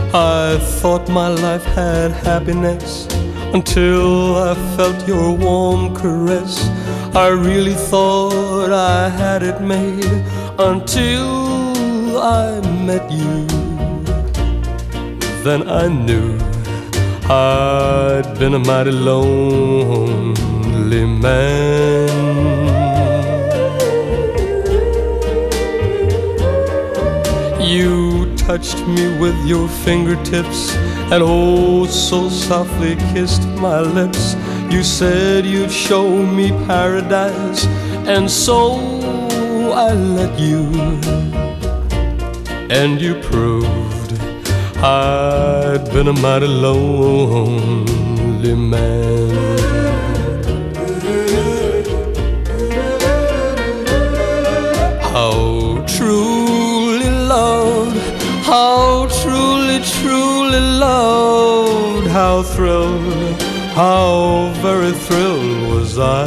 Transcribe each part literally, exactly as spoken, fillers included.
I thought my life had happiness until I felt your warm caress. I really thought I had it made until I met you. Then I knew I'd been a mighty lonely man. You touched me with your fingertips and oh, so softly kissed my lips. You said you'd show me paradise, and so I let you. And you proved I'd been a mighty lonely man. How truly loved, how truly, truly loved, how thrilled, how very thrilled was I.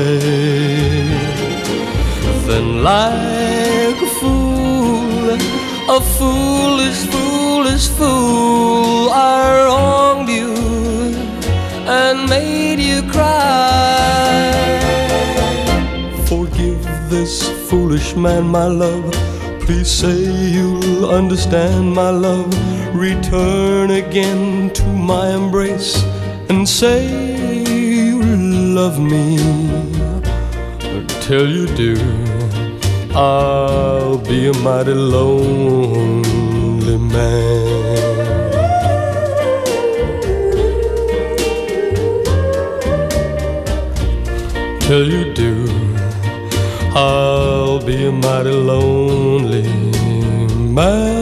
Then like a fool, a foolish, foolish fool, I wronged you and made you cry. Forgive this foolish man, my love. Please say you'll understand, my love. Return again to my embrace and say you love me. Till you do, I'll be a mighty lonely man. Till you do, I'll be a mighty lonely man.